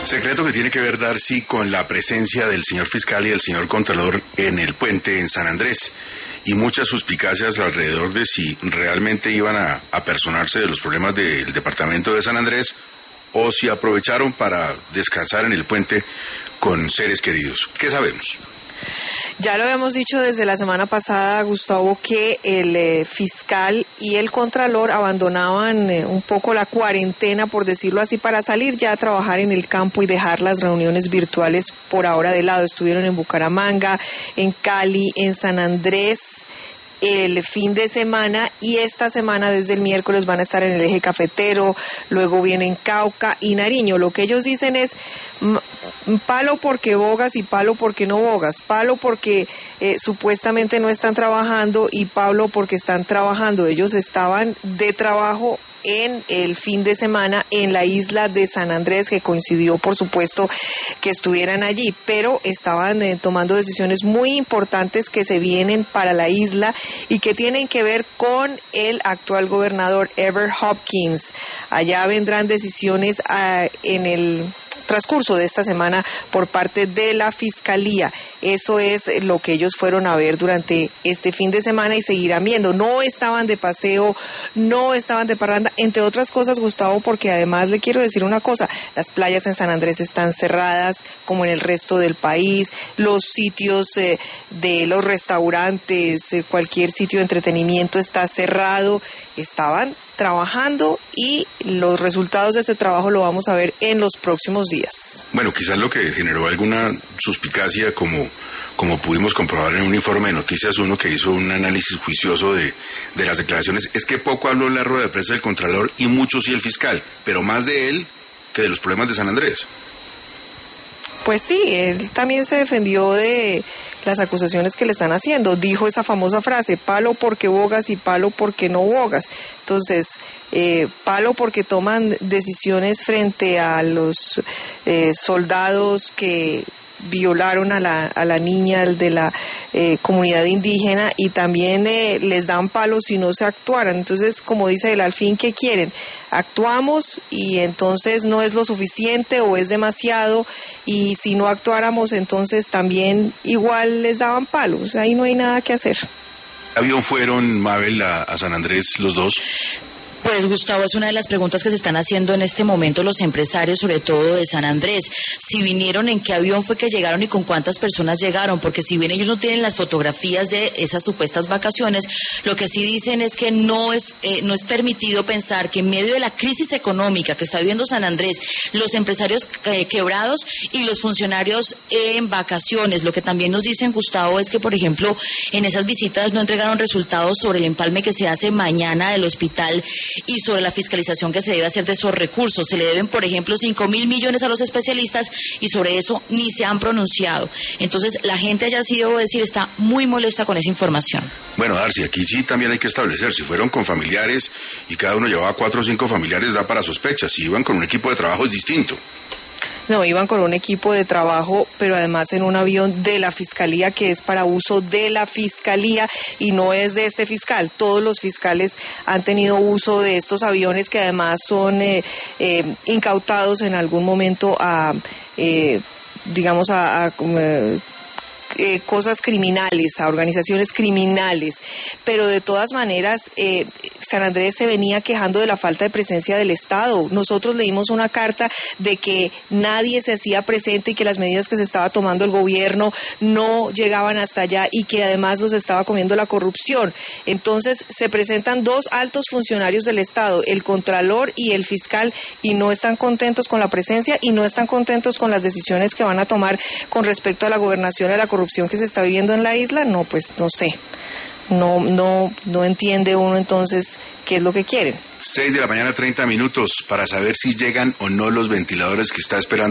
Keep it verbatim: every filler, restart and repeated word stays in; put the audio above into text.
Secreto que tiene que ver, Darcy, con la presencia del señor fiscal y del señor contralor en el puente en San Andrés, y muchas suspicacias alrededor de si realmente iban a apersonarse de los problemas del departamento de San Andrés o si aprovecharon para descansar en el puente con seres queridos. ¿Qué sabemos? Ya lo habíamos dicho desde la semana pasada, Gustavo, que el eh, fiscal y el contralor abandonaban eh, un poco la cuarentena, por decirlo así, para salir ya a trabajar en el campo y dejar las reuniones virtuales por ahora de lado. Estuvieron en Bucaramanga, en Cali, en San Andrés el fin de semana, y esta semana desde el miércoles van a estar en el eje cafetero, luego vienen Cauca y Nariño. Lo que ellos dicen es palo porque bogas y palo porque no bogas, palo porque eh, supuestamente no están trabajando y palo porque están trabajando. Ellos estaban de trabajo en el fin de semana en la isla de San Andrés, que coincidió, por supuesto, que estuvieran allí, pero estaban eh, tomando decisiones muy importantes que se vienen para la isla y que tienen que ver con el actual gobernador Everett Hopkins. Allá vendrán decisiones uh, en el transcurso de esta semana por parte de la Fiscalía. Eso es lo que ellos fueron a ver durante este fin de semana y seguirán viendo. No estaban de paseo, no estaban de parranda, entre otras cosas, Gustavo, porque además le quiero decir una cosa: las playas en San Andrés están cerradas, como en el resto del país, los sitios eh, de los restaurantes, eh, cualquier sitio de entretenimiento está cerrado. Estaban trabajando y los resultados de ese trabajo lo vamos a ver en los próximos días. Bueno, quizás lo que generó alguna suspicacia, como, como pudimos comprobar en un informe de Noticias Uno que hizo un análisis juicioso de, de las declaraciones, es que poco habló en la rueda de prensa del Contralor y mucho sí el fiscal, pero más de él que de los problemas de San Andrés. Pues sí, él también se defendió de las acusaciones que le están haciendo. Dijo esa famosa frase: palo porque bogas y palo porque no bogas. Entonces, eh, palo porque toman decisiones frente a los eh, soldados que violaron a la, a la niña de la eh, comunidad indígena, y también eh, les dan palos si no se actuaran. Entonces, como dice él, al fin, ¿qué quieren? Actuamos y entonces no es lo suficiente o es demasiado, y si no actuáramos entonces también igual les daban palos. Ahí no hay nada que hacer. ¿Qué avión fueron, Mabel, a, a San Andrés los dos? Pues, Gustavo, es una de las preguntas que se están haciendo en este momento los empresarios, sobre todo de San Andrés. Si vinieron, en qué avión fue que llegaron y con cuántas personas llegaron, porque si bien ellos no tienen las fotografías de esas supuestas vacaciones, lo que sí dicen es que no es, eh, no es permitido pensar que en medio de la crisis económica que está viviendo San Andrés, los empresarios eh, quebrados y los funcionarios en vacaciones. Lo que también nos dicen, Gustavo, es que, por ejemplo, en esas visitas no entregaron resultados sobre el empalme que se hace mañana del hospital y sobre la fiscalización que se debe hacer de esos recursos. Se le deben, por ejemplo, cinco mil millones a los especialistas y sobre eso ni se han pronunciado. Entonces, la gente allá, sí debo decir, está muy molesta con esa información. Bueno, Darcy, aquí sí también hay que establecer, si fueron con familiares y cada uno llevaba cuatro o cinco familiares, da para sospechas. Si iban con un equipo de trabajo es distinto. No, iban con un equipo de trabajo, pero además en un avión de la Fiscalía, que es para uso de la Fiscalía y no es de este fiscal. Todos los fiscales han tenido uso de estos aviones, que además son eh, eh, incautados en algún momento a, eh, digamos, a... a eh, Eh, cosas criminales, a organizaciones criminales, pero de todas maneras eh, San Andrés se venía quejando de la falta de presencia del Estado. Nosotros leímos una carta de que nadie se hacía presente y que las medidas que se estaba tomando el gobierno no llegaban hasta allá y que además los estaba comiendo la corrupción. Entonces se presentan dos altos funcionarios del Estado, el Contralor y el fiscal, y no están contentos con la presencia y no están contentos con las decisiones que van a tomar con respecto a la gobernación y a la corrupción que se está viviendo en la isla. No, pues no sé, no, no, no entiende uno entonces qué es lo que quieren. Seis de la mañana, treinta minutos, para saber si llegan o no los ventiladores que está esperando